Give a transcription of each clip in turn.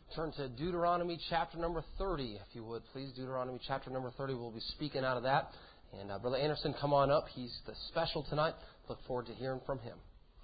Turn to Deuteronomy chapter number 30, if you would, please. Deuteronomy chapter number 30. We'll be speaking out of that. And Brother Anderson, come on up. He's the special tonight. Look forward to hearing from him.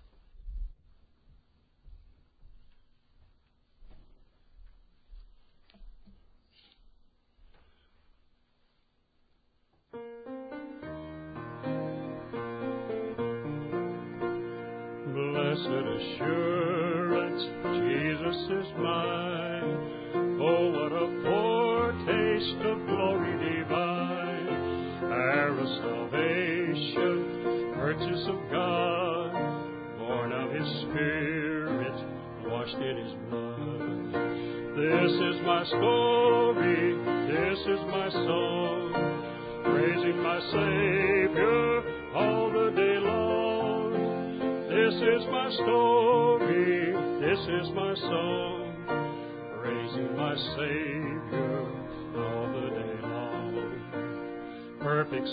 Blessed assurance, Jesus is mine. Oh, what a foretaste of glory divine. Heir of salvation, purchase of God, born of His Spirit, washed in His blood. This is my story, this is my song, praising my Savior all the day long. This is my story, this is my song, praising my Savior all the day long. Perfect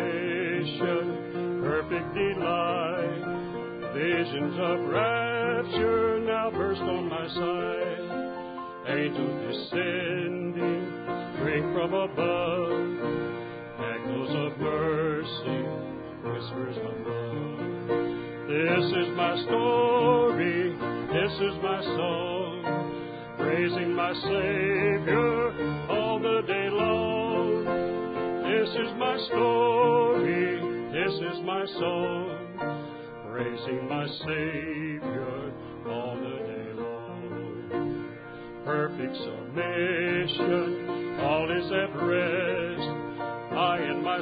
submission, perfect delight, visions of rapture now burst on my sight. Angels descending, drink from above, echoes of mercy, whispers of love. This is my story, this is my song, praising my Savior all the day long. This is my story, this is my song, praising my Savior all the day long. Perfect submission, all is at rest. I and my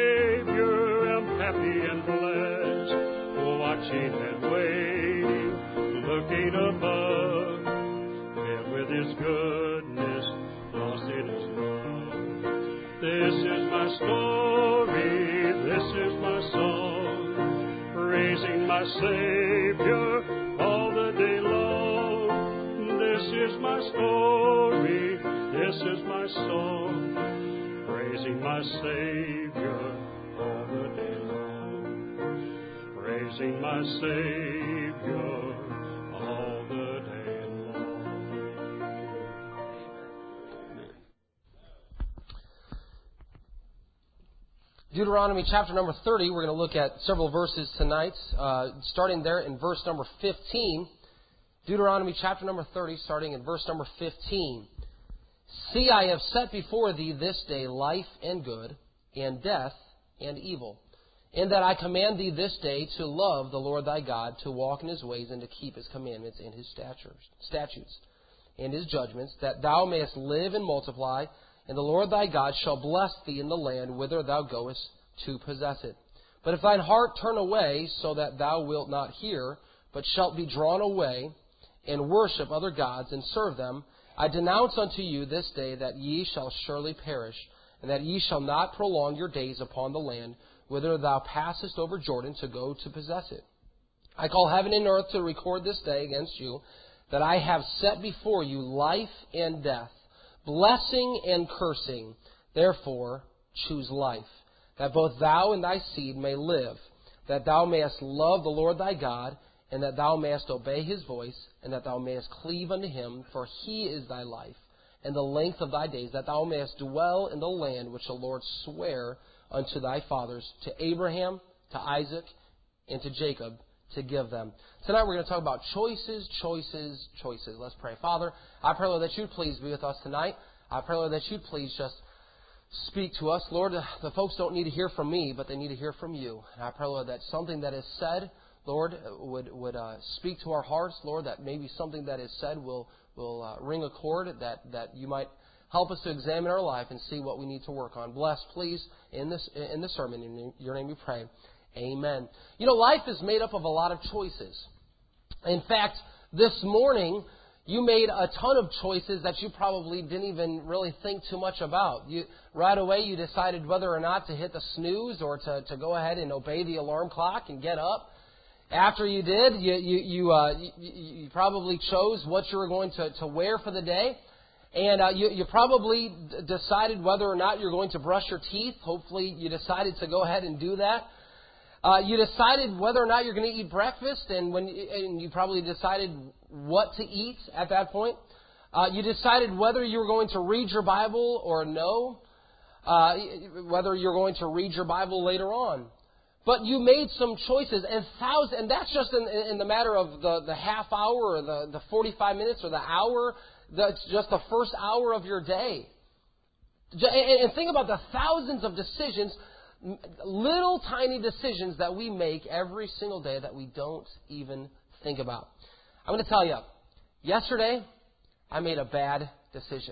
Savior am happy and blessed, watching and waiting, looking above, filled with His goodness, lost in His love. This is my story, this is my song, praising my Savior all the day long. This is my story, this is my song, praising my Savior all the day long. Praising my Savior all the day long. Deuteronomy chapter number 30, we're going to look at several verses tonight, starting there in verse number 15. Deuteronomy chapter number 30, starting in verse number 15. See, I have set before thee this day life and good, and death and evil. In that I command thee this day to love the Lord thy God, to walk in His ways, and to keep His commandments and His statutes and His judgments, that thou mayest live and multiply, and the Lord thy God shall bless thee in the land whither thou goest to possess it. But if thine heart turn away, so that thou wilt not hear, but shalt be drawn away, and worship other gods, and serve them, I denounce unto you this day that ye shall surely perish, and that ye shall not prolong your days upon the land whither thou passest over Jordan to go to possess it. I call heaven and earth to record this day against you, that I have set before you life and death, blessing and cursing. Therefore choose life, that both thou and thy seed may live, that thou mayest love the Lord thy God, and that thou mayest obey His voice, and that thou mayest cleave unto Him, for He is thy life, and the length of thy days, that thou mayest dwell in the land which the Lord sware unto thy fathers, to Abraham, to Isaac, and to Jacob, to give them. Tonight we're going to talk about choices. Let's pray. Father, I pray, Lord, that you'd please be with us tonight. I pray, Lord, that you'd please just speak to us. Lord, the folks don't need to hear from me, but they need to hear from you. And I pray, Lord, that something that is said, Lord, would speak to our hearts. Lord, that maybe something that is said will ring a chord, that you might help us to examine our life and see what we need to work on. Bless, please, in this sermon. In your name we pray. Amen. You know, life is made up of a lot of choices. In fact, this morning, you made a ton of choices that you probably didn't even really think too much about. Right away, you decided whether or not to hit the snooze or to go ahead and obey the alarm clock and get up. After you did, you probably chose what you were going to wear for the day. And you probably decided whether or not you're going to brush your teeth. Hopefully you decided to go ahead and do that. You decided whether or not you're going to eat breakfast, and you probably decided what to eat at that point. You decided whether you were going to read your Bible or no, whether you're going to read your Bible later on. But you made some choices, and that's just in the matter of the half hour or the 45 minutes or the hour. That's just the first hour of your day. And think about the thousands of decisions, little tiny decisions that we make every single day that we don't even think about. I'm going to tell you, yesterday I made a bad decision.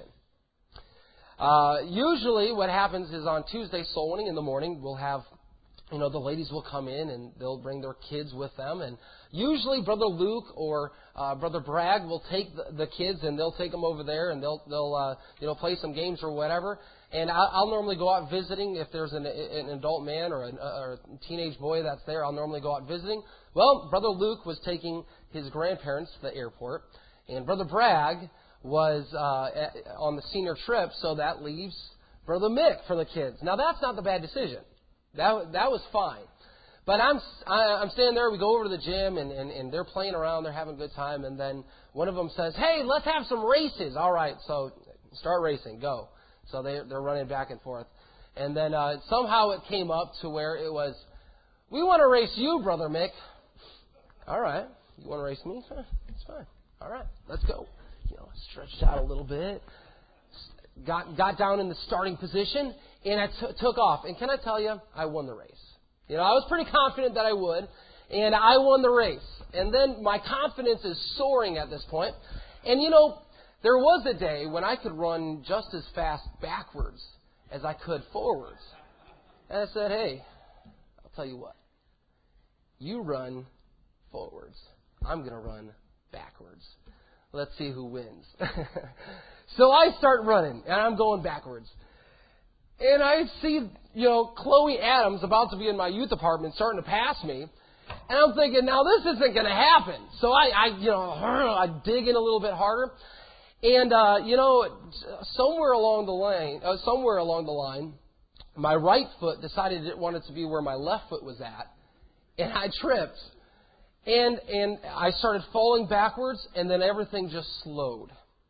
Usually what happens is on Tuesday soul winning in the morning, we'll have, the ladies will come in and they'll bring their kids with them. And usually Brother Luke or Brother Bragg will take the kids and they'll take them over there and they'll play some games or whatever. And I'll normally go out visiting if there's an adult man or a teenage boy that's there. I'll normally go out visiting. Well, Brother Luke was taking his grandparents to the airport, and Brother Bragg was on the senior trip, so that leaves Brother Mick for the kids. Now, that's not the bad decision. That was fine. But I'm standing there, we go over to the gym, and they're playing around, they're having a good time, and then one of them says, "Hey, let's have some races." All right, so start racing, go. So they're running back and forth. And then somehow it came up to where it was, "We want to race you, Brother Mick." All right, you want to race me? It's fine. All right, let's go. Stretched out a little bit, got down in the starting position, and I took off. And can I tell you, I won the race. I was pretty confident that I would, and I won the race. And then my confidence is soaring at this point. And there was a day when I could run just as fast backwards as I could forwards. And I said, "Hey, I'll tell you what. You run forwards. I'm going to run backwards. Let's see who wins." So I start running, and I'm going backwards. And I see, Chloe Adams about to be in my youth department starting to pass me. And I'm thinking, now this isn't going to happen. So I dig in a little bit harder. And, somewhere along the line, my right foot decided it wanted to be where my left foot was at. And I tripped. And I started falling backwards, and then everything just slowed.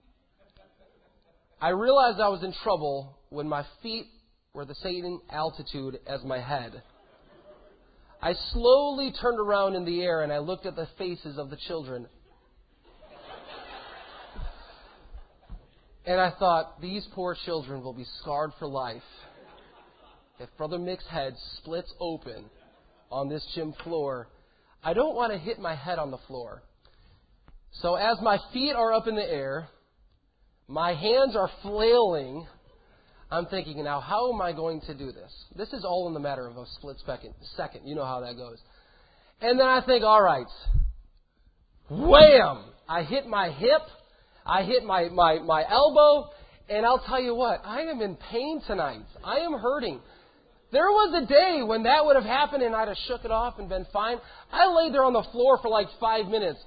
I realized I was in trouble when my feet were the same altitude as my head. I slowly turned around in the air, and I looked at the faces of the children. And I thought, these poor children will be scarred for life if Brother Mick's head splits open on this gym floor. I don't want to hit my head on the floor. So as my feet are up in the air, my hands are flailing, I'm thinking, now how am I going to do this? This is all in the matter of a split second. You know how that goes. And then I think, all right, wham! I hit my hip, I hit my elbow, and I'll tell you what, I am in pain tonight. I am hurting. There was a day when that would have happened and I'd have shook it off and been fine. I laid there on the floor for like 5 minutes.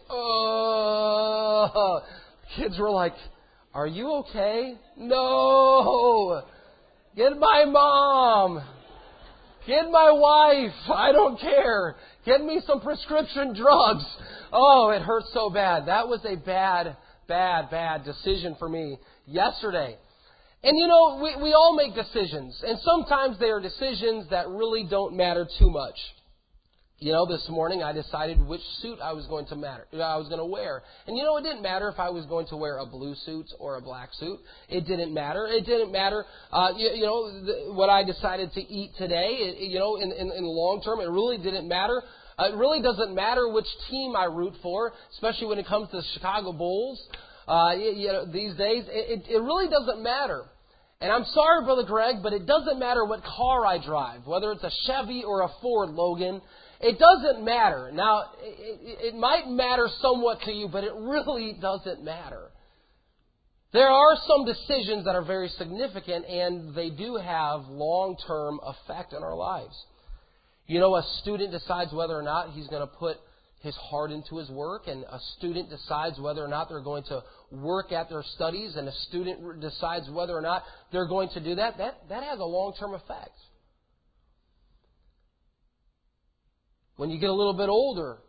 Kids were like, "Are you okay?" "No." "Get my mom. Get my wife. I don't care. Get me some prescription drugs." Oh, it hurt so bad. That was a bad decision for me yesterday. And we all make decisions. And sometimes they are decisions that really don't matter too much. This morning I decided which suit I was going to wear. And it didn't matter if I was going to wear a blue suit or a black suit. It didn't matter. It didn't matter, what I decided to eat today. In the long term, it really didn't matter. It really doesn't matter which team I root for, especially when it comes to the Chicago Bulls. These days, it really doesn't matter. And I'm sorry, Brother Greg, but it doesn't matter what car I drive, whether it's a Chevy or a Ford, Logan. It doesn't matter. Now, it might matter somewhat to you, but it really doesn't matter. There are some decisions that are very significant, and they do have long-term effect on our lives. A student decides whether or not he's going to put his heart into his work, and a student decides whether or not they're going to work at their studies, and a student decides whether or not they're going to do that. That has a long-term effect. When you get a little bit older,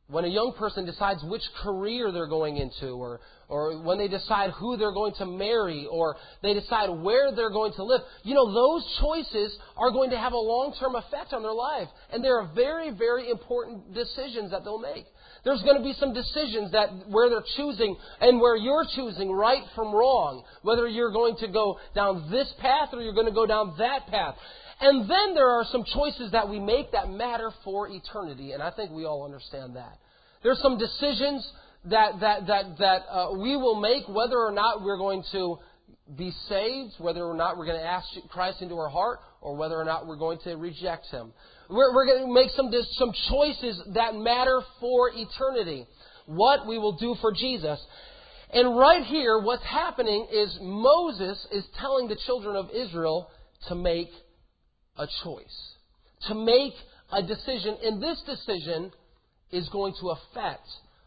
when a young person decides which career they're going into, or when they decide who they're going to marry, or they decide where they're going to live, those choices are going to have a long-term effect on their life. And there are very, very important decisions that they'll make. There's going to be some decisions where they're choosing and where you're choosing right from wrong, whether you're going to go down this path or you're going to go down that path. And then there are some choices that we make that matter for eternity, and I think we all understand that. There's some decisions that we will make whether or not we're going to be saved, whether or not we're going to ask Christ into our heart, or whether or not we're going to reject Him. We're going to make some choices that matter for eternity, what we will do for Jesus. And right here, what's happening is Moses is telling the children of Israel to make a choice, to make a decision. And this decision is going to affect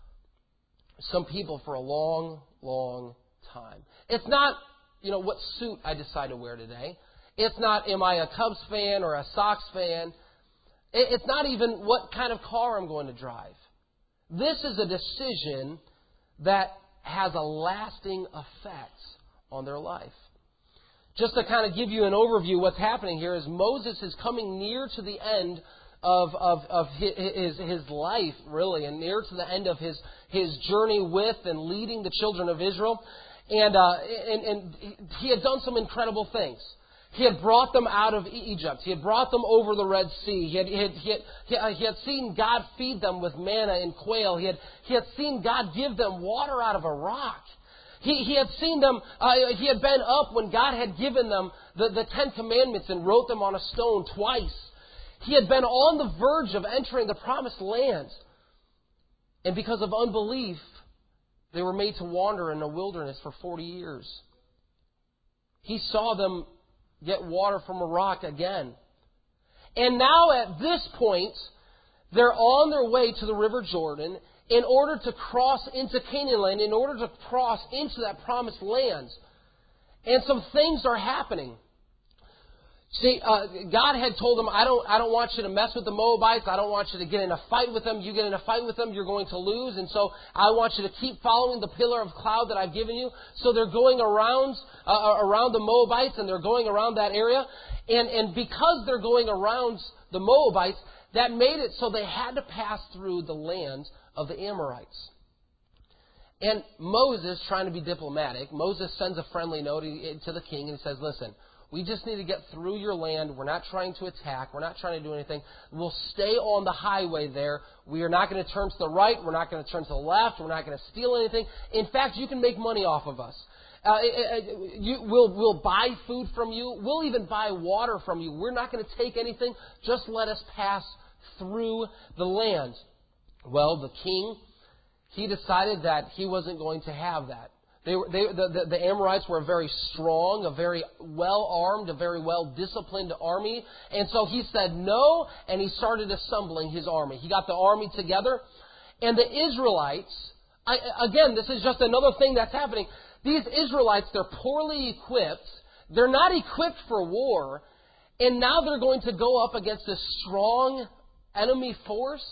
some people for a long, long time. It's not, what suit I decide to wear today. It's not, am I a Cubs fan or a Sox fan? It's not even what kind of car I'm going to drive. This is a decision that has a lasting effect on their life. Just to kind of give you an overview, what's happening here is Moses is coming near to the end of his life, really, and near to the end of his journey with and leading the children of Israel. And he had done some incredible things. He had brought them out of Egypt. He had brought them over the Red Sea. He had seen God feed them with manna and quail. He had seen God give them water out of a rock. He had seen them, he had been up when God had given them the Ten Commandments and wrote them on a stone twice. He had been on the verge of entering the promised land. And because of unbelief, they were made to wander in the wilderness for 40 years. He saw them get water from a rock again. And now at this point, they're on their way to the River Jordan in order to cross into Canaan land, in order to cross into that promised land. And some things are happening. See, God had told them, I don't want you to mess with the Moabites. I don't want you to get in a fight with them. You get in a fight with them, you're going to lose. And so I want you to keep following the pillar of cloud that I've given you. So they're going around the Moabites, and they're going around that area. And because they're going around the Moabites, that made it so they had to pass through the land of the Amorites. And Moses, trying to be diplomatic, Moses sends a friendly note to the king and he says, listen, we just need to get through your land. We're not trying to attack. We're not trying to do anything. We'll stay on the highway there. We are not going to turn to the right. We're not going to turn to the left. We're not going to steal anything. In fact, you can make money off of us. We'll buy food from you. We'll even buy water from you. We're not going to take anything. Just let us pass through the land. Well, the king, he decided that he wasn't going to have that. The Amorites were a very strong, a very well-armed, a very well-disciplined army. And so he said no, and he started assembling his army. He got the army together. And the Israelites, again, this is just another thing that's happening. These Israelites, they're poorly equipped. They're not equipped for war. And now they're going to go up against this strong enemy force.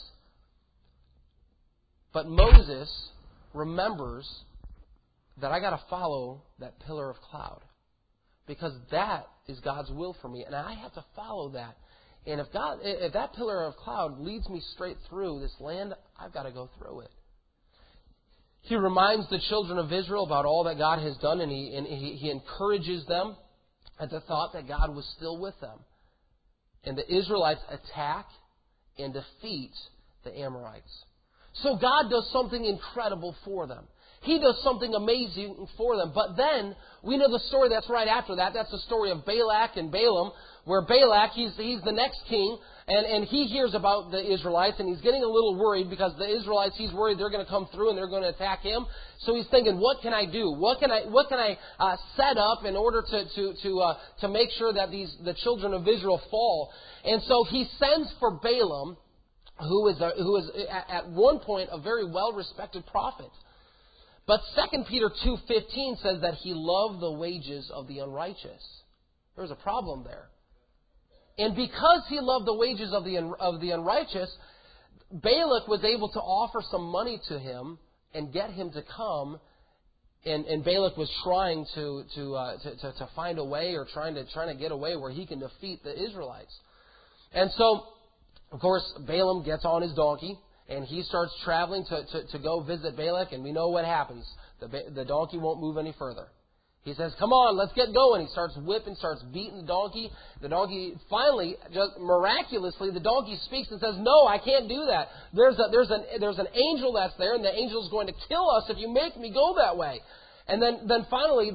But Moses remembers that I got to follow that pillar of cloud, because that is God's will for me, and I have to follow that. And if that pillar of cloud leads me straight through this land, I've got to go through it. He reminds the children of Israel about all that God has done, and he encourages them at the thought that God was still with them. And the Israelites attack and defeat the Amorites. So God does something incredible for them. He does something amazing for them. But then, we know the story that's right after that. That's the story of Balak and Balaam, where Balak, he's the next king, and he hears about the Israelites, and he's getting a little worried because the Israelites, he's worried they're going to come through and they're going to attack him. So he's thinking, what can I do? What can I set up in order to make sure that the children of Israel fall? And so he sends for Balaam, who is at one point a very well-respected prophet. But 2 Peter 2:15 says that he loved the wages of the unrighteous. There's a problem there. And because he loved the wages of the unrighteous, Balak was able to offer some money to him and get him to come. And Balak was trying to find a way, or trying to get a way where he can defeat the Israelites. And so, of course, Balaam gets on his donkey and he starts traveling to go visit Balak. And we know what happens. The donkey won't move any further. He says, "Come on, let's get going." He starts whipping, starts beating the donkey. The donkey finally, just miraculously, the donkey speaks and says, "No, I can't do that. There's an angel that's there, and the angel is going to kill us if you make me go that way." And then finally,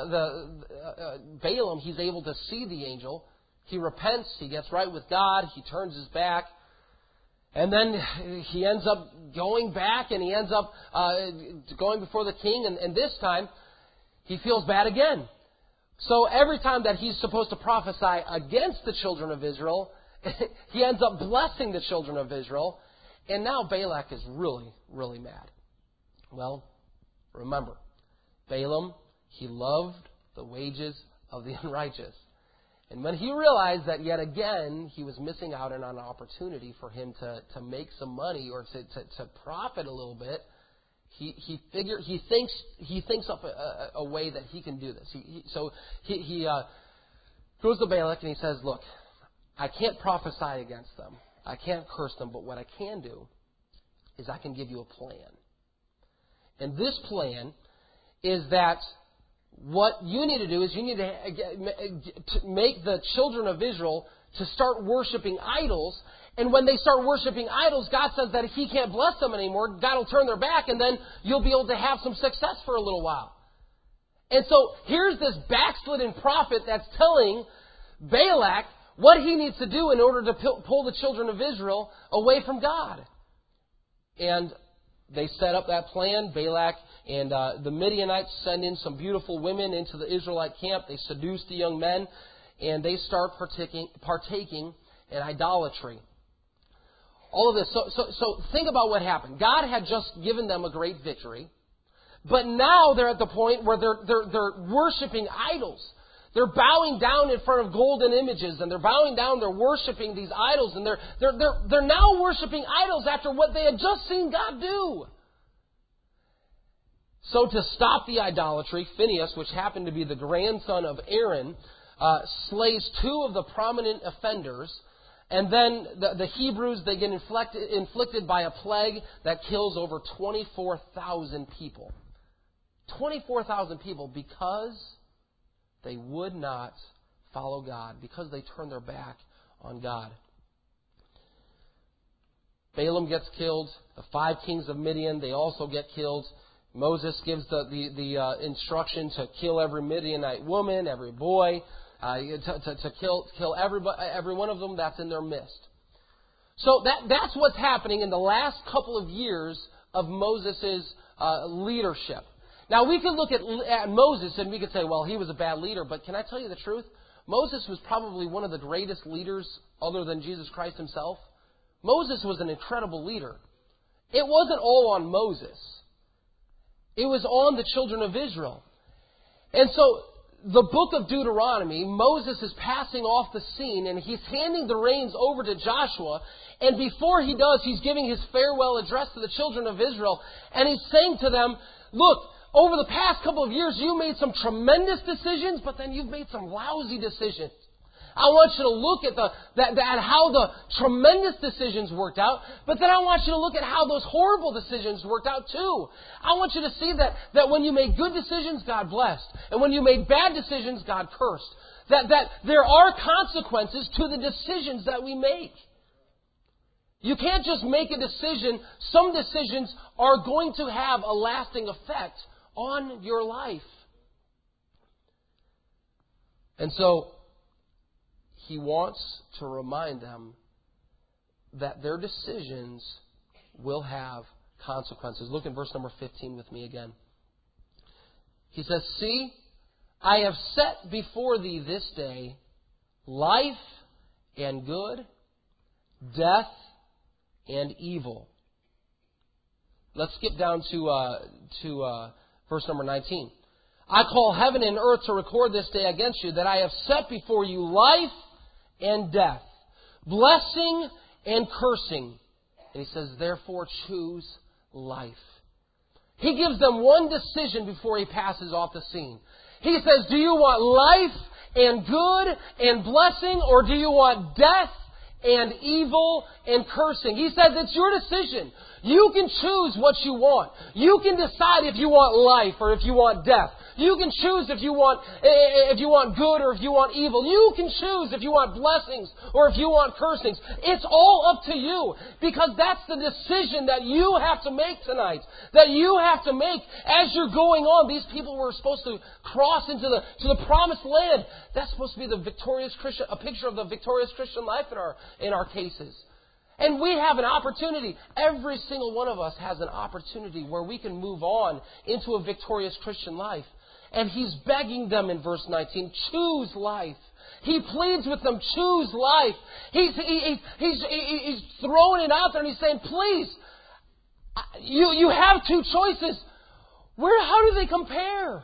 Balaam, he's able to see the angel. He repents. He gets right with God. He turns his back. And then he ends up going back, and he ends up going before the king. And this time, he feels bad again. So every time that he's supposed to prophesy against the children of Israel, he ends up blessing the children of Israel. And now Balak is really, really mad. Well, remember, Balaam, he loved the wages of the unrighteous. And when he realized that yet again he was missing out on an opportunity for him to make some money, or to profit a little bit, he thinks up a way that he can do this. He goes to Balak and he says, "Look, I can't prophesy against them. I can't curse them, but what I can do is I can give you a plan. And this plan is that what you need to do is you need to make the children of Israel to start worshiping idols. And when they start worshiping idols, God says that He can't bless them anymore. God will turn their back, and then you'll be able to have some success for a little while." And so here's this backslidden prophet that's telling Balak what he needs to do in order to pull the children of Israel away from God. And they set up that plan. Balak and the Midianites send in some beautiful women into the Israelite camp. They seduce the young men, and they start partaking in idolatry. All of this. So think about what happened. God had just given them a great victory, but now they're at the point where they're worshiping idols. They're bowing down in front of golden images, and they're bowing down. They're worshiping these idols, and they're now worshiping idols after what they had just seen God do. So to stop the idolatry, Phinehas, which happened to be the grandson of Aaron, slays two of the prominent offenders. And then the Hebrews, they get inflicted by a plague that kills over 24,000 people. 24,000 people because they would not follow God, because they turned their back on God. Balaam gets killed. The 5 kings of Midian, they also get killed. Moses gives the instruction to kill every Midianite woman, every boy, to kill every one of them that's in their midst. So that's what's happening in the last couple of years of Moses' leadership. Now, we could look at Moses and we could say, well, he was a bad leader. But can I tell you the truth? Moses was probably one of the greatest leaders other than Jesus Christ himself. Moses was an incredible leader. It wasn't all on Moses. It was on the children of Israel. And so the book of Deuteronomy, Moses is passing off the scene, and he's handing the reins over to Joshua. And before he does, he's giving his farewell address to the children of Israel. And he's saying to them, look, over the past couple of years, you made some tremendous decisions, but then you've made some lousy decisions. I want you to look at how the tremendous decisions worked out, but then I want you to look at how those horrible decisions worked out too. I want you to see that when you made good decisions, God blessed. And when you made bad decisions, God cursed. That there are consequences to the decisions that we make. You can't just make a decision. Some decisions are going to have a lasting effect on your life. And so he wants to remind them that their decisions will have consequences. Look in verse number 15 with me again. He says, "See, I have set before thee this day life and good, death and evil." Let's skip down to verse number 19. "I call heaven and earth to record this day against you, that I have set before you life and death, blessing and cursing. And he says, therefore choose life. He gives them one decision before he passes off the scene. He says, do you want life and good and blessing, or do you want death and evil and cursing? He says it's your decision. You can choose what you want. You can decide if you want life or if you want death. You can choose if you want good or if you want evil. You can choose if you want blessings or if you want cursings. It's all up to you, because that's the decision that you have to make tonight. That you have to make as you're going on. These people were supposed to cross into the promised land. That's supposed to be the victorious Christian, a picture of the victorious Christian life in our cases. And we have an opportunity. Every single one of us has an opportunity where we can move on into a victorious Christian life. And he's begging them in verse 19, choose life. He pleads with them, choose life. He's throwing it out there and he's saying, please, you have two choices. How do they compare?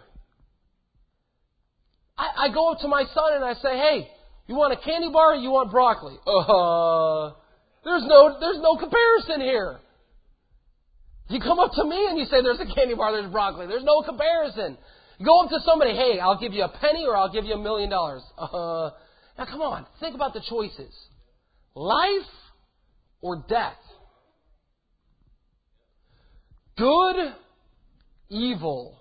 I go up to my son and I say, hey, you want a candy bar or you want broccoli? There's no comparison here. You come up to me and you say there's a candy bar, there's broccoli. There's no comparison. You go up to somebody, hey, I'll give you a penny or I'll give you $1 million. Now come on, think about the choices. Life or death? Good, evil.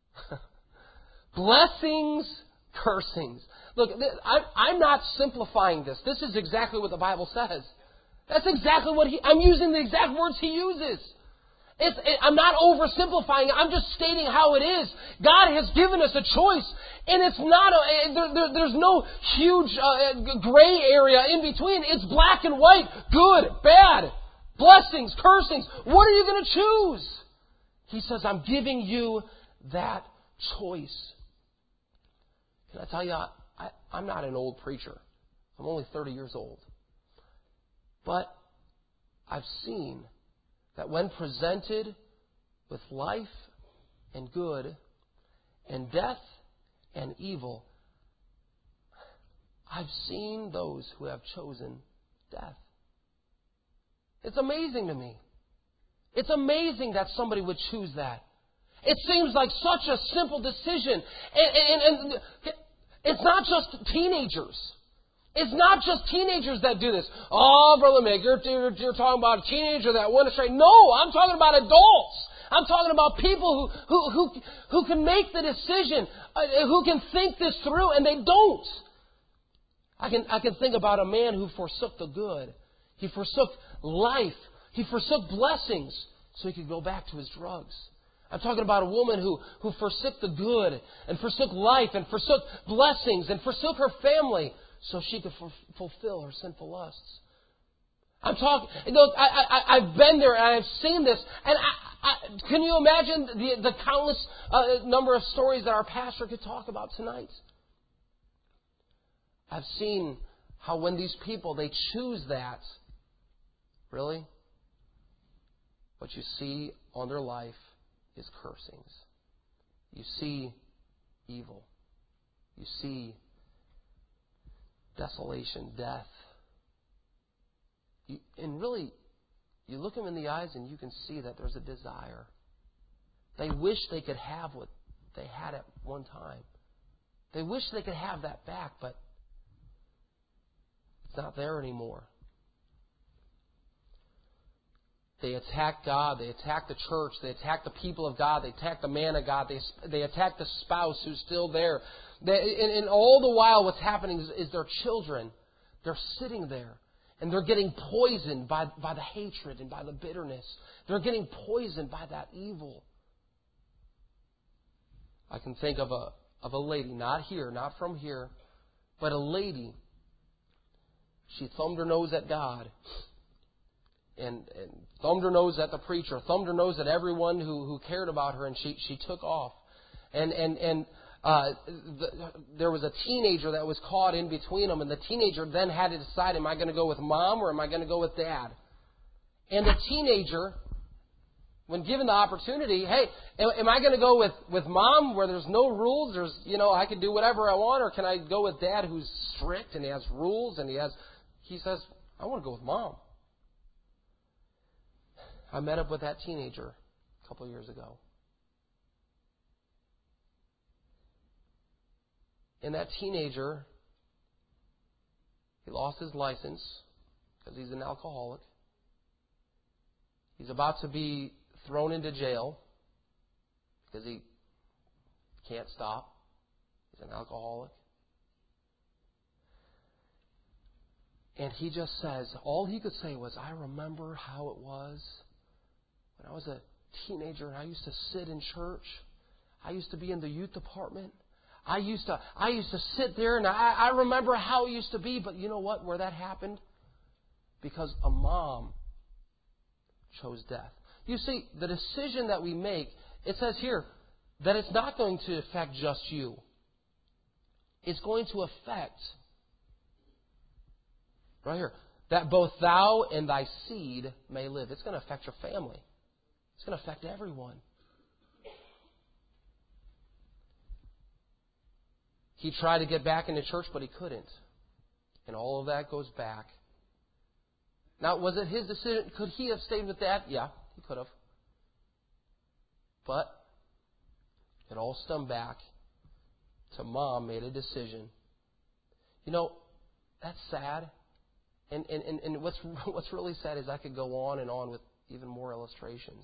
Blessings, cursings. Look, I'm not simplifying this. This is exactly what the Bible says. That's exactly what I'm using the exact words he uses. I'm not oversimplifying it. I'm just stating how it is. God has given us a choice, and it's not there's no huge gray area in between. It's black and white, good, bad, blessings, cursings. What are you going to choose? He says, I'm giving you that choice. Can I tell you, I'm not an old preacher. I'm only 30 years old. But I've seen that when presented with life and good and death and evil, I've seen those who have chosen death. It's amazing to me. It's amazing that somebody would choose that. It seems like such a simple decision. And it's not just teenagers. It's not just teenagers that do this. Oh, Brother Mick, you're talking about a teenager that went astray. No, I'm talking about adults. I'm talking about people who can make the decision, who can think this through, and they don't. I can think about a man who forsook the good. He forsook life. He forsook blessings so he could go back to his drugs. I'm talking about a woman who forsook the good and forsook life and forsook blessings and forsook her family so she could fulfill her sinful lusts. I'm talking. I've been there and I've seen this. And can you imagine the countless number of stories that our pastor could talk about tonight? I've seen how when these people, they choose that, really, what you see on their life is cursings. You see evil. You see desolation, death. And really, you look them in the eyes and you can see that there's a desire. They wish they could have what they had at one time. They wish they could have that back, but it's not there anymore. They attack God. They attack the church. They attack the people of God. They attack the man of God. They attack the spouse who's still there. And all the while what's happening is their children, they're sitting there and they're getting poisoned by the hatred and by the bitterness. They're getting poisoned by that evil. I can think of a lady, not here, not from here, but a lady. She thumbed her nose at God and thumbed her nose at the preacher, thumbed her nose at everyone who cared about her, and she took off. There was a teenager that was caught in between them, and the teenager then had to decide, am I going to go with mom or am I going to go with dad? And the teenager, when given the opportunity, hey, am I going to go with mom where there's no rules, I can do whatever I want, or can I go with dad who's strict and he has rules and he says, I want to go with mom. I met up with that teenager a couple of years ago. And that teenager, he lost his license because he's an alcoholic. He's about to be thrown into jail because he can't stop. He's an alcoholic. And he just says, all he could say was, I remember how it was when I was a teenager and I used to sit in church. I used to be in the youth department. I used to sit there and I remember how it used to be. But you know what? Where that happened? Because a mom chose death. You see, the decision that we make, it says here that it's not going to affect just you. It's going to affect, right here, that both thou and thy seed may live. It's going to affect your family. It's going to affect everyone. He tried to get back into church, but he couldn't. And all of that goes back. Now, was it his decision? Could he have stayed with Dad? Yeah, he could have. But it all stemmed back to Mom made a decision. You know, that's sad. And what's really sad is I could go on and on with even more illustrations.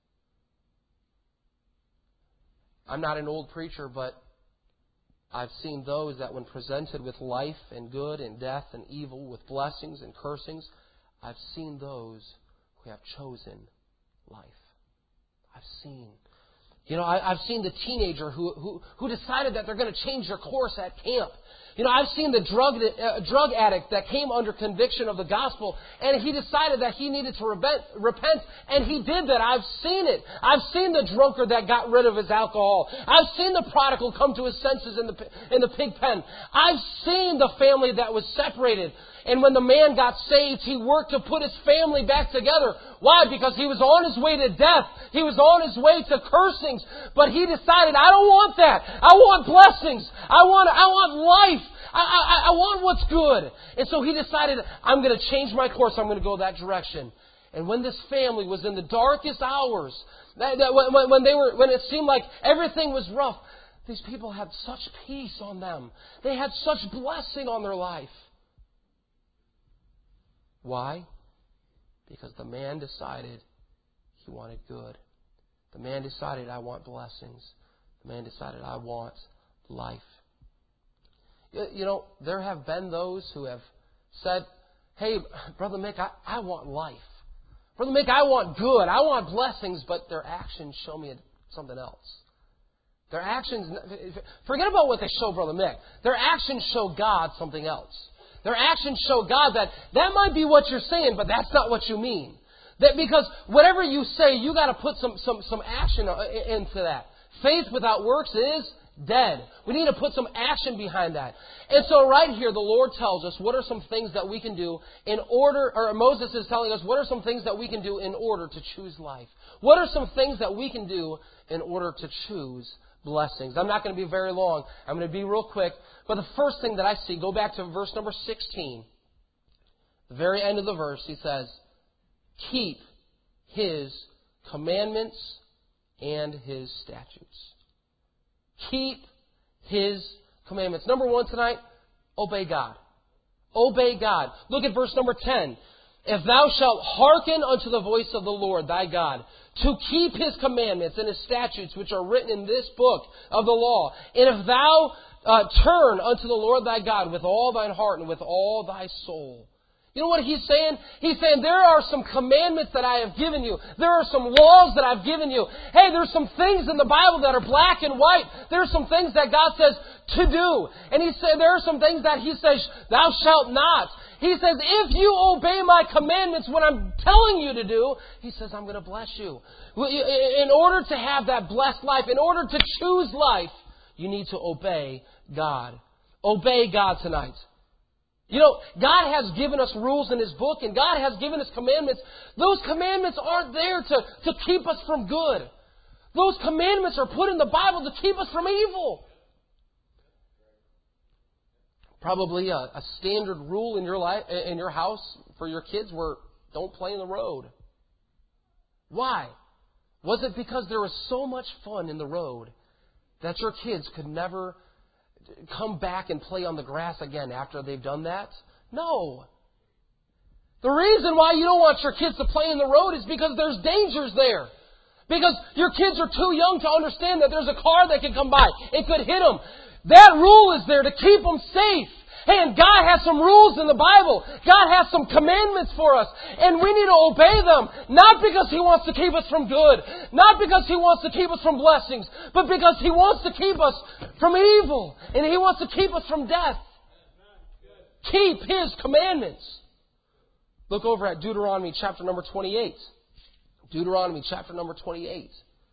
I'm not an old preacher, but I've seen those that when presented with life and good and death and evil, with blessings and cursings, I've seen those who have chosen life. I've seen. You know, I've seen the teenager who decided that they're going to change their course at camp. You know, I've seen the drug addict that came under conviction of the gospel, and he decided that he needed to repent, and he did that. I've seen it. I've seen the drunkard that got rid of his alcohol. I've seen the prodigal come to his senses in the pig pen. I've seen the family that was separated. And when the man got saved, he worked to put his family back together. Why? Because he was on his way to death. He was on his way to cursings. But he decided, I don't want that. I want blessings. I want life. I want what's good. And so he decided, I'm going to change my course. I'm going to go that direction. And when this family was in the darkest hours, when it seemed like everything was rough, these people had such peace on them. They had such blessing on their life. Why? Because the man decided he wanted good. The man decided, I want blessings. The man decided, I want life. You know, there have been those who have said, hey, Brother Mick, I want life. Brother Mick, I want good. I want blessings, but their actions show me something else. Their actions, forget about what they show Brother Mick. Their actions show God something else. Their actions show God that might be what you're saying, but that's not what you mean. That because whatever you say, you got to put some action into that. Faith without works is dead. We need to put some action behind that. And so right here, the Lord tells us what are some things that we can do in order, or Moses is telling us what are some things that we can do in order to choose life. What are some things that we can do in order to choose blessings? I'm not going to be very long. I'm going to be real quick. But the first thing that I see, go back to verse number 16. The very end of the verse, he says, keep His commandments and His statutes. Keep His commandments. Number one tonight, obey God. Obey God. Look at verse number 10. If thou shalt hearken unto the voice of the Lord thy God, to keep His commandments and His statutes which are written in this book of the law, and if thou turn unto the Lord thy God with all thine heart and with all thy soul. You know what He's saying? He's saying there are some commandments that I have given you. There are some laws that I've given you. Hey, there's some things in the Bible that are black and white. There are some things that God says to do. And He said there are some things that He says, thou shalt not. He says, if you obey my commandments, what I'm telling you to do, He says, I'm going to bless you. In order to have that blessed life, in order to choose life, you need to obey God. Obey God tonight. You know, God has given us rules in His book, and God has given us commandments. Those commandments aren't there to keep us from good. Those commandments are put in the Bible to keep us from evil. Probably a standard rule in your life, in your house for your kids were don't play in the road. Why? Was it because there was so much fun in the road that your kids could never come back and play on the grass again after they've done that? No. The reason why you don't want your kids to play in the road is because there's dangers there. Because your kids are too young to understand that there's a car that could come by. It could hit them. That rule is there to keep them safe. Hey, and God has some rules in the Bible. God has some commandments for us. And we need to obey them. Not because He wants to keep us from good. Not because He wants to keep us from blessings. But because He wants to keep us from evil. And He wants to keep us from death. Keep His commandments. Look over at Deuteronomy chapter number 28. Deuteronomy chapter number 28.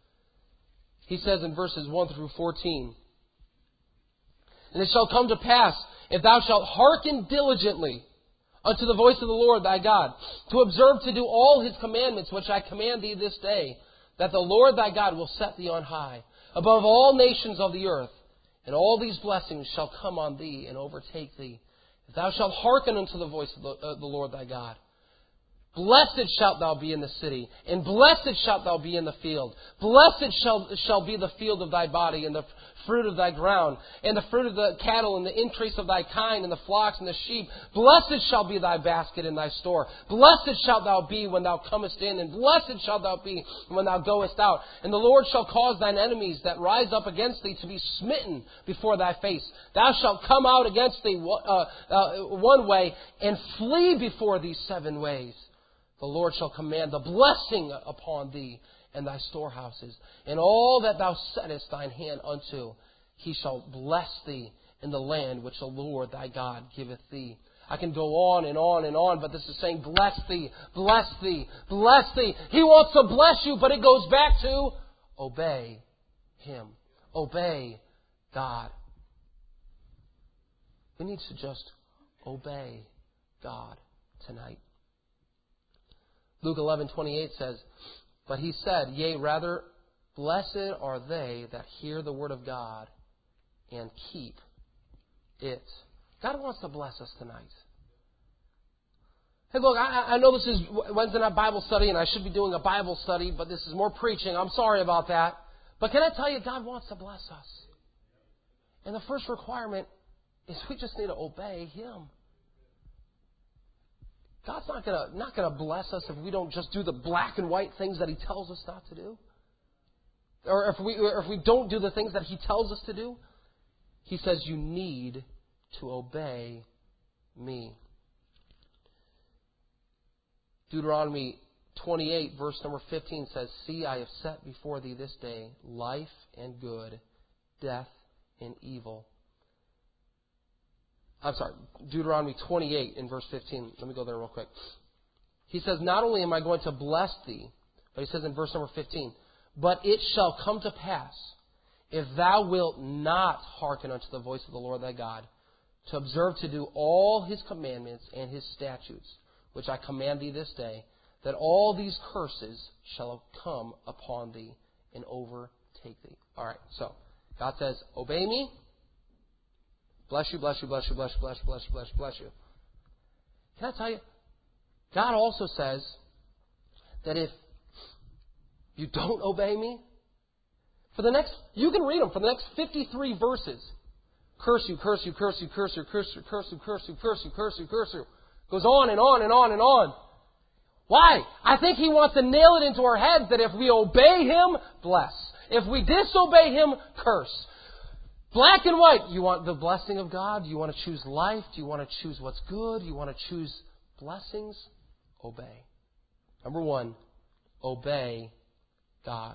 He says in verses 1 through 14. And it shall come to pass, if thou shalt hearken diligently unto the voice of the Lord thy God, to observe to do all His commandments which I command thee this day, that the Lord thy God will set thee on high, above all nations of the earth, and all these blessings shall come on thee and overtake thee, if thou shalt hearken unto the voice of the Lord thy God. Blessed shalt thou be in the city, and blessed shalt thou be in the field. Blessed shall be the field of thy body, and the fruit of thy ground, and the fruit of the cattle, and the increase of thy kind, and the flocks and the sheep. Blessed shall be thy basket and thy store. Blessed shalt thou be when thou comest in, and blessed shalt thou be when thou goest out. And the Lord shall cause thine enemies that rise up against thee to be smitten before thy face. Thou shalt come out against thee one way, and flee before thee 7 ways. The Lord shall command the blessing upon thee and thy storehouses, and all that thou settest thine hand unto, He shall bless thee in the land which the Lord thy God giveth thee. I can go on and on and on, but this is saying, bless thee, bless thee, bless thee. He wants to bless you, but it goes back to obey Him. Obey God. We need to just obey God tonight. Luke 11:28 says, but He said, yea, rather, blessed are they that hear the word of God and keep it. God wants to bless us tonight. Hey, look, I know this is Wednesday night Bible study, and I should be doing a Bible study, but this is more preaching. I'm sorry about that. But can I tell you, God wants to bless us. And the first requirement is we just need to obey Him. God's not going to bless us if we don't just do the black and white things that He tells us not to do. Or if we don't do the things that He tells us to do. He says you need to obey me. Deuteronomy 28 verse number 15 says, see, I have set before thee this day life and good, death and evil. I'm sorry, Deuteronomy 28 in verse 15. Let me go there real quick. He says, not only am I going to bless thee, but he says in verse number 15, but it shall come to pass, if thou wilt not hearken unto the voice of the Lord thy God, to observe to do all His commandments and His statutes, which I command thee this day, that all these curses shall come upon thee and overtake thee. All right, so God says, obey me. Bless you, bless you, bless you, bless you, bless you, bless you, bless you, bless you. Can I tell you, God also says that if you don't obey me, you can read them for the next 53 verses. Curse you, curse you, curse you, curse you, curse you, curse you, curse you, curse you, curse you, curse you. Goes on and on and on and on. Why? I think He wants to nail it into our heads that if we obey Him, bless. If we disobey Him, curse. Black and white. You want the blessing of God? Do you want to choose life? Do you want to choose what's good? Do you want to choose blessings? Obey. Number 1, obey God.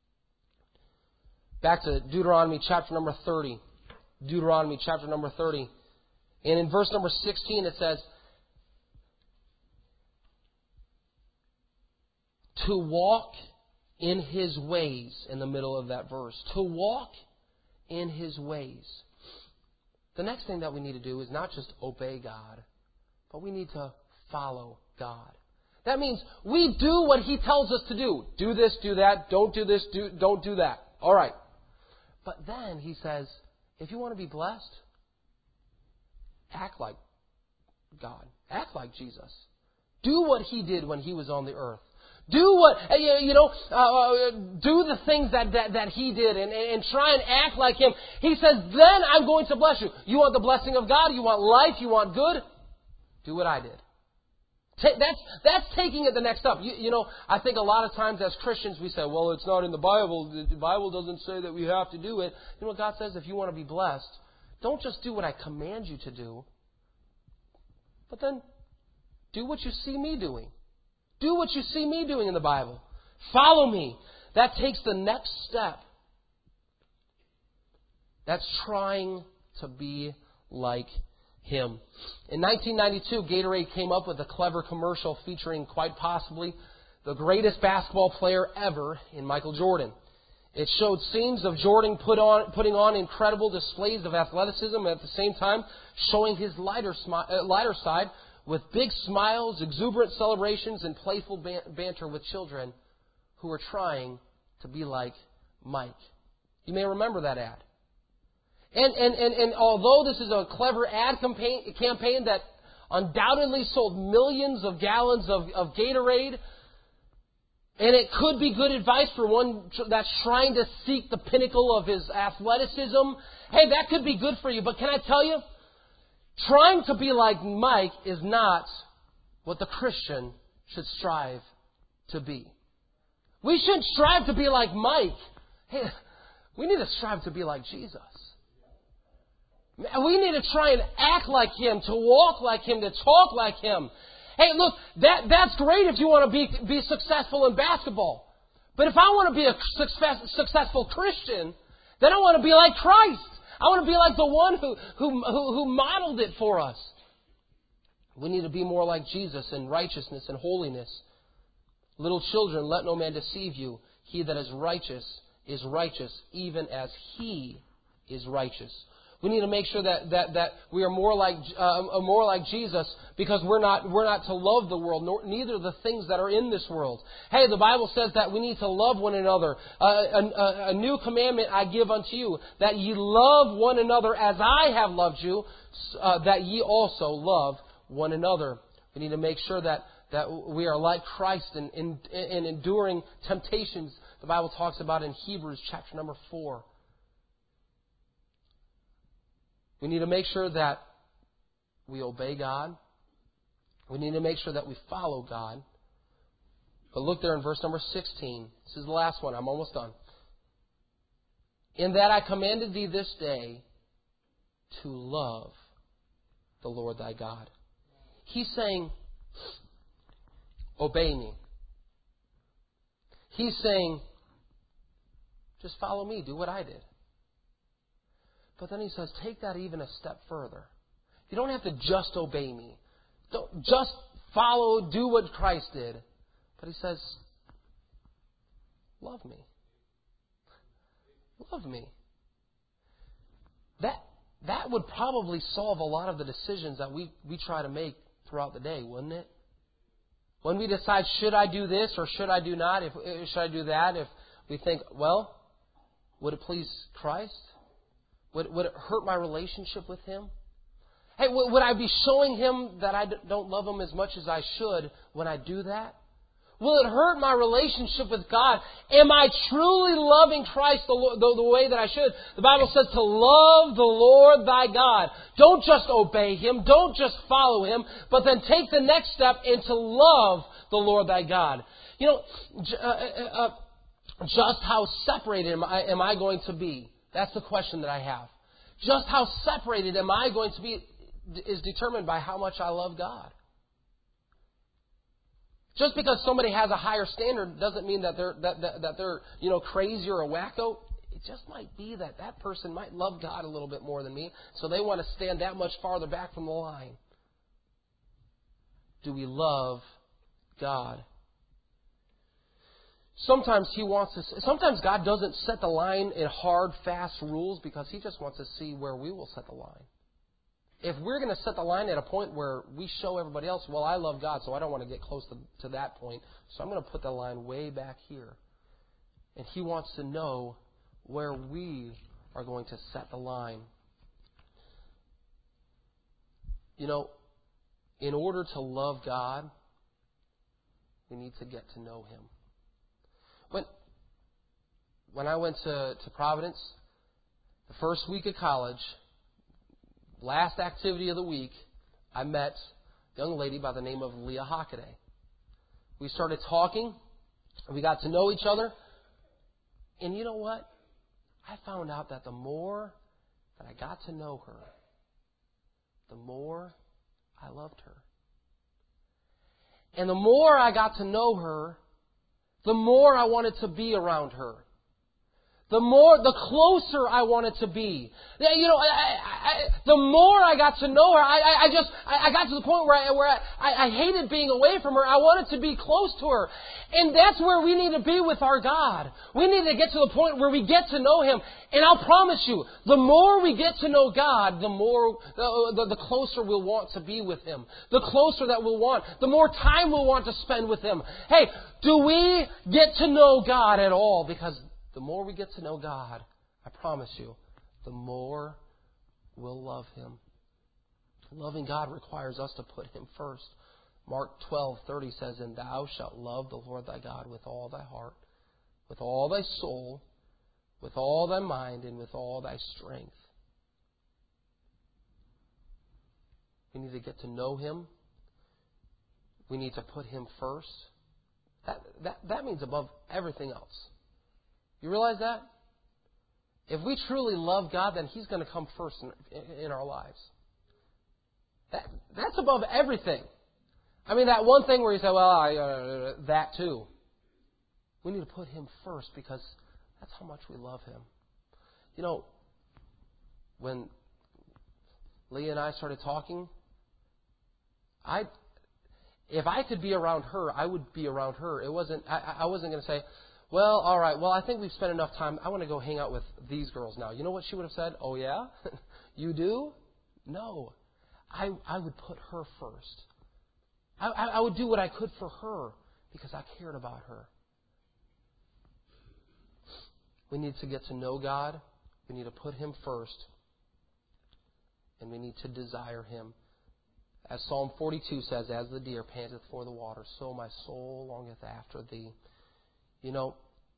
Back to Deuteronomy chapter number 30. Deuteronomy chapter number 30. And in verse number 16 it says, to walk in His ways, in the middle of that verse. To walk in His ways. The next thing that we need to do is not just obey God, but we need to follow God. That means we do what He tells us to do. Do this, do that, don't do this, don't do that. All right. But then He says, if you want to be blessed, act like God. Act like Jesus. Do what He did when He was on the earth. Do what, do the things that he did and try and act like him. He says, then I'm going to bless you. You want the blessing of God? You want life? You want good? Do what I did. That's taking it the next step. I think a lot of times as Christians we say, well, it's not in the Bible. The Bible doesn't say that we have to do it. You know what God says? If you want to be blessed, don't just do what I command you to do, but then do what you see me doing. Do what you see me doing in the Bible. Follow me. That takes the next step. That's trying to be like him. In 1992, Gatorade came up with a clever commercial featuring quite possibly the greatest basketball player ever in Michael Jordan. It showed scenes of Jordan putting on incredible displays of athleticism and at the same time showing his lighter side with big smiles, exuberant celebrations, and playful banter with children who were trying to be like Mike. You may remember that ad. And although this is a clever ad campaign that undoubtedly sold millions of gallons of Gatorade, and it could be good advice for one that's trying to seek the pinnacle of his athleticism, hey, that could be good for you. But can I tell you, trying to be like Mike is not what the Christian should strive to be. We shouldn't strive to be like Mike. Hey, we need to strive to be like Jesus. We need to try and act like Him, to walk like Him, to talk like Him. Hey, look, that's great if you want to be successful in basketball. But if I want to be a successful Christian, then I want to be like Christ. I want to be like the one who modeled it for us. We need to be more like Jesus in righteousness and holiness. Little children, let no man deceive you. He that is righteous even as He is righteous. We need to make sure that we are more like Jesus, because we're not to love the world, neither the things that are in this world. Hey, the Bible says that we need to love one another. A new commandment I give unto you, that ye love one another as I have loved you, that ye also love one another. We need to make sure that we are like Christ in enduring temptations. The Bible talks about in Hebrews chapter number 4. We need to make sure that we obey God. We need to make sure that we follow God. But look there in verse number 16. This is the last one. I'm almost done. In that I commanded thee this day to love the Lord thy God. He's saying, obey me. He's saying, just follow me. Do what I did. But then he says, take that even a step further. You don't have to just obey me. Don't just follow, do what Christ did. But he says, love me. Love me. That would probably solve a lot of the decisions that we try to make throughout the day, wouldn't it? When we decide, should I do this or should I do not? Should I do that? If we think, well, would it please Christ? Would it hurt my relationship with Him? Hey, would I be showing Him that I don't love Him as much as I should when I do that? Will it hurt my relationship with God? Am I truly loving Christ the way that I should? The Bible says to love the Lord thy God. Don't just obey Him. Don't just follow Him. But then take the next step and to love the Lord thy God. You know, just how separated am I going to be? That's the question that I have. Just how separated am I going to be is determined by how much I love God. Just because somebody has a higher standard doesn't mean that they're crazy or a wacko. It just might be that person might love God a little bit more than me, so they want to stand that much farther back from the line. Do we love God? Sometimes Sometimes God doesn't set the line in hard, fast rules because He just wants to see where we will set the line. If we're going to set the line at a point where we show everybody else, well, I love God, so I don't want to get close to that point, so I'm going to put the line way back here. And He wants to know where we are going to set the line. You know, in order to love God, We need to get to know Him. When I went to Providence, the first week of college, last activity of the week, I met a young lady by the name of Leah Hockaday. We started talking. We got to know each other. And you know what? I found out that the more that I got to know her, the more I loved her. And the more I got to know her, the more I wanted to be around her. The closer I wanted to be. You know, the more I got to know her, I got to the point where I hated being away from her. I wanted to be close to her. And that's where we need to be with our God. We need to get to the point where we get to know Him. And I'll promise you, the more we get to know God, the more, the closer we'll want to be with Him. The closer that we'll want, the more time we'll want to spend with Him. Hey, do we get to know God at all? Because the more we get to know God, I promise you, the more we'll love Him. Loving God requires us to put Him first. Mark 12:30 says, "And thou shalt love the Lord thy God with all thy heart, with all thy soul, with all thy mind, and with all thy strength." We need to get to know Him. We need to put Him first. That means above everything else. You realize that? If we truly love God, then He's going to come first in our lives. That's above everything. I mean, that one thing where you say, well, that too. We need to put Him first because that's how much we love Him. You know, when Leah and I started talking, if I could be around her, I would be around her. I wasn't going to say, well, all right, well, I think we've spent enough time. I want to go hang out with these girls now. You know what she would have said? Oh, yeah? You do? No. I would put her first. I would do what I could for her because I cared about her. We need to get to know God. We need to put Him first. And we need to desire Him. As Psalm 42 says, "As the deer panteth for the water, so my soul longeth after Thee." You know,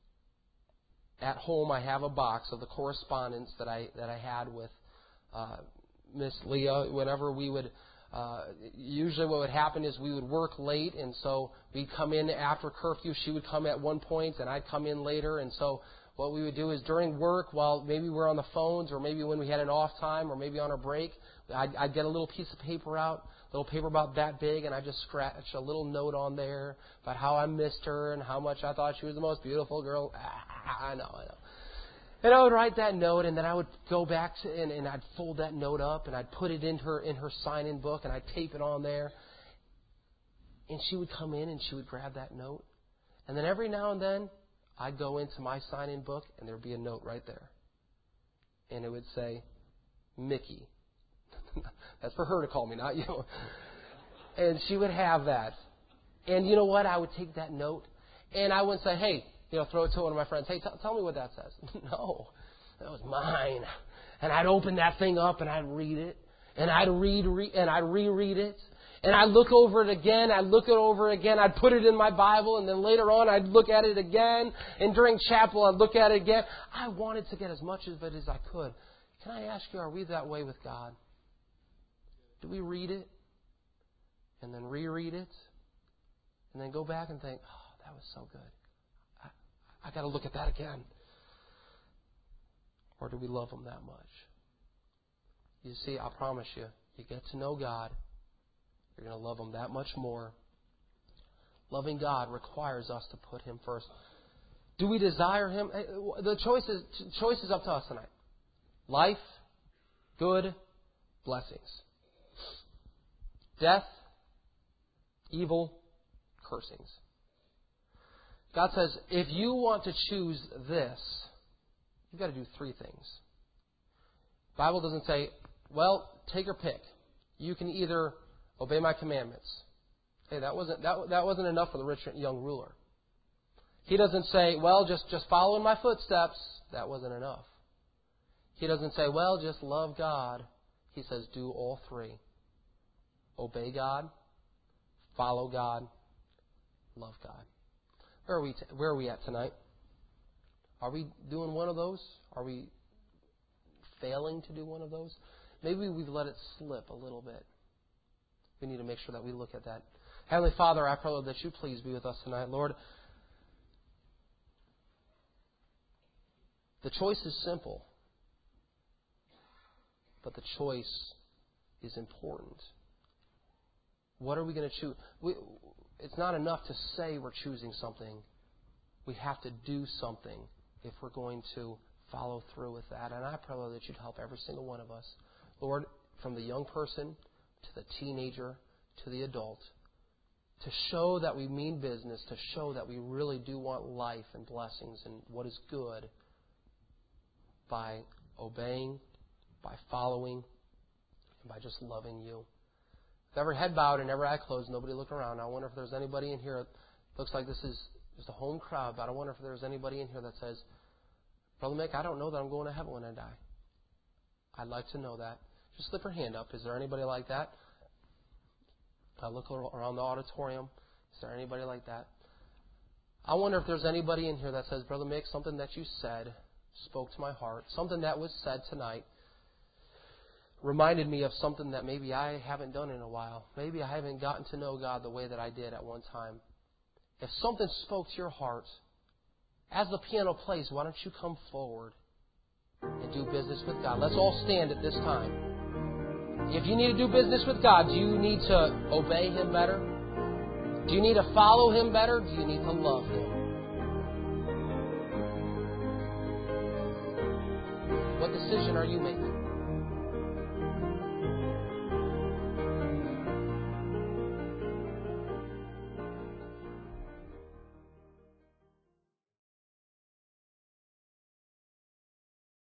at home I have a box of the correspondence that I had with Miss Leah. Whenever we would, usually what would happen is we would work late, and so we'd come in after curfew. She would come at one point, and I'd come in later. And so what we would do is during work, while maybe we're on the phones, or maybe when we had an off time, or maybe on our break, I'd get a little piece of paper out, a little paper about that big, and I'd just scratch a little note on there about how I missed her and how much I thought she was the most beautiful girl. I know. And I would write that note, and then I would go back and I'd fold that note up, and I'd put it in her sign-in book, and I'd tape it on there. And she would come in, and she would grab that note. And then every now and then, I'd go into my sign-in book, and there'd be a note right there. And it would say, Mickey. That's for her to call me, not you. And she would have that. And you know what? I would take that note, and I wouldn't say, hey, throw it to one of my friends. Hey, tell me what that says. No, that was mine. And I'd open that thing up, and I'd read it, and I'd reread it, and I'd look over it again. I'd put it in my Bible, and then later on, I'd look at it again. And during chapel, I'd look at it again. I wanted to get as much of it as I could. Can I ask you, are we that way with God? Do we read it, and then reread it, and then go back and think, oh, that was so good. I got to look at that again. Or do we love Him that much? You see, I promise you, you get to know God, you're going to love Him that much more. Loving God requires us to put Him first. Do we desire Him? The choice is up to us tonight. Life, good, blessings. Death, evil, cursings. God says, if you want to choose this, you've got to do three things. The Bible doesn't say, well, take your pick. You can either obey my commandments. Hey, that wasn't enough for the rich young ruler. He doesn't say, well, just follow in my footsteps. That wasn't enough. He doesn't say, well, just love God. He says, do all three. Obey God, follow God, love God. Where are we at tonight? Are we doing one of those? Are we failing to do one of those? Maybe we've let it slip a little bit. We need to make sure that we look at that. Heavenly Father, I pray, Lord, that you please be with us tonight. Lord, the choice is simple, but the choice is important. What are we going to choose? It's not enough to say we're choosing something. We have to do something if we're going to follow through with that. And I pray, Lord, that you'd help every single one of us. Lord, from the young person to the teenager to the adult, to show that we mean business, to show that we really do want life and blessings and what is good by obeying, by following, and by just loving you. With every head bowed and every eye closed, nobody look around. I wonder if there's anybody in here. It looks like this is just a home crowd, but I wonder if there's anybody in here that says, Brother Mick, I don't know that I'm going to heaven when I die. I'd like to know that. Just slip your hand up. Is there anybody like that? I look around the auditorium. Is there anybody like that? I wonder if there's anybody in here that says, Brother Mick, something that you said spoke to my heart. Something that was said tonight reminded me of something that maybe I haven't done in a while. Maybe I haven't gotten to know God the way that I did at one time. If something spoke to your heart, as the piano plays, why don't you come forward and do business with God? Let's all stand at this time. If you need to do business with God, do you need to obey Him better? Do you need to follow Him better? Do you need to love Him? What decision are you making?